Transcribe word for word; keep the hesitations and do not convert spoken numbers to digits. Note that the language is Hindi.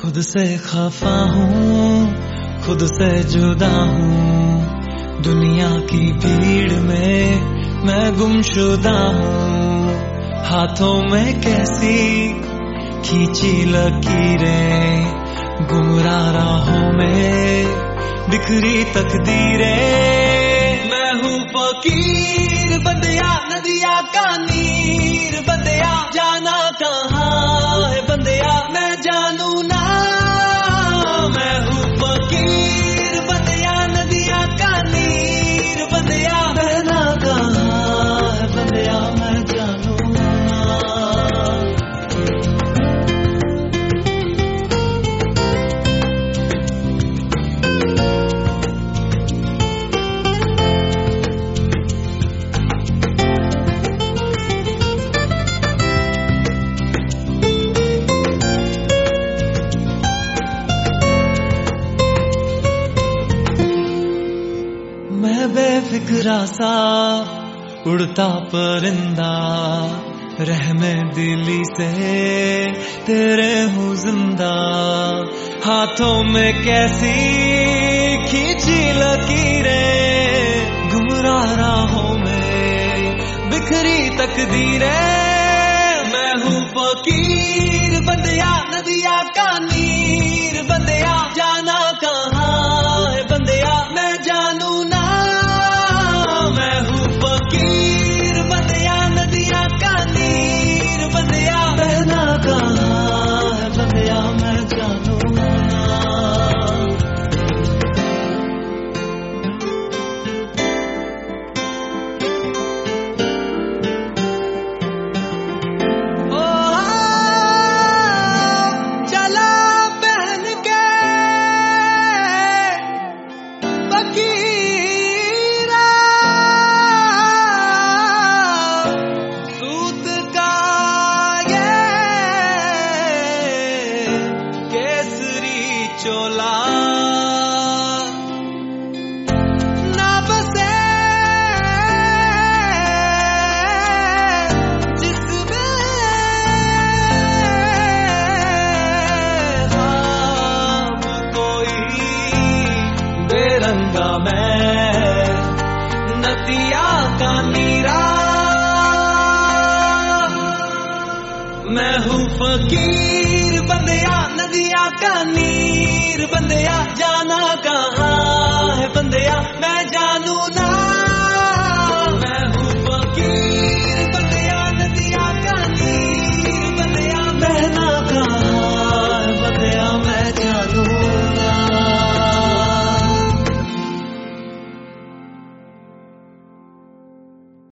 खुद से खफा हूँ, खुद से जुदा हूँ, दुनिया की भीड़ में मैं गुमशुदा हूँ। हाथों में कैसी खींची लकीरें, गुमराह राहों में बिखरी तकदीरें। मैं हूँ फकीर बंदिया, नदिया का नीर बंदिया, जाना कहाँ है बंदिया मैं जानू ना। मैं हूँ फकीर बंदिया, नदिया का नीर बंदिया, बहना कहाँ है बंदिया मैं जानू ना। मैं बेफिक्रा सा उड़ता परिंदा, रहमे दिली से तेरे हूँ जिंदा। हाथों में कैसी खींची लकीरें, गुमराह राहों में बिखरी तकदीरें। मैं हूँ फकीर बंदिया, नदिया का नीर बंदिया, जाना कहाँ है बंदिया मैं जानू ना। मैं हूँ फकीर बंदिया, नदिया का नीर बंदिया, बहना कहाँ है बंदिया मैं जानू ना। चोला ना बसे जिसमें ख्वाब कोई बेरंगा मैं नदिया का नीरा। मैं हूँ फकीर